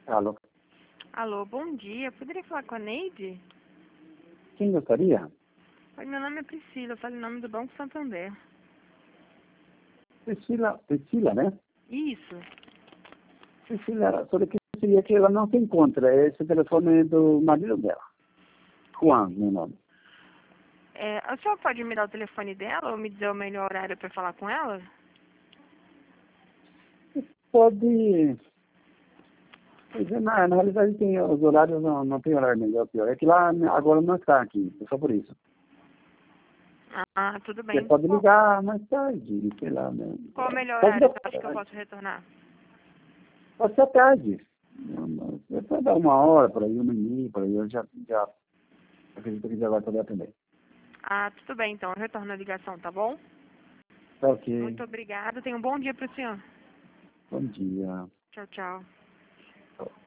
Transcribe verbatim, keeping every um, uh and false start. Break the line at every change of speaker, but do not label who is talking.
Alô,
Alô, bom dia. Poderia falar com a Neide?
quem gostaria?
Oi, meu nome é Priscila, eu falo em nome do Banco Santander.
Priscila, Priscila, né?
Isso.
Priscila, só que seria que ela não se encontra. Esse telefone é do marido dela. Juan, meu nome.
É, a senhora pode me dar o telefone dela ou me dizer o melhor horário para falar com ela?
Pode... Pois é, na, na realidade tem os horários, não, não tem horário melhor ou pior. É que lá agora não está aqui, é só por isso.
Ah, tudo
Você
bem.
pode
Qual,
ligar mais tarde, sei lá, né?
qual o melhor
Pode,
horário
dar,
que eu acho que eu posso retornar?
pode ser à tarde. Você pode dar uma hora, por aí, uma e meia, por aí, eu já, já acredito que já vai poder atender.
Ah, tudo bem, então. Eu retorno a ligação, tá bom?
Tá ok.
Muito obrigada. Tenha um bom dia para o senhor.
Bom dia.
Tchau, tchau.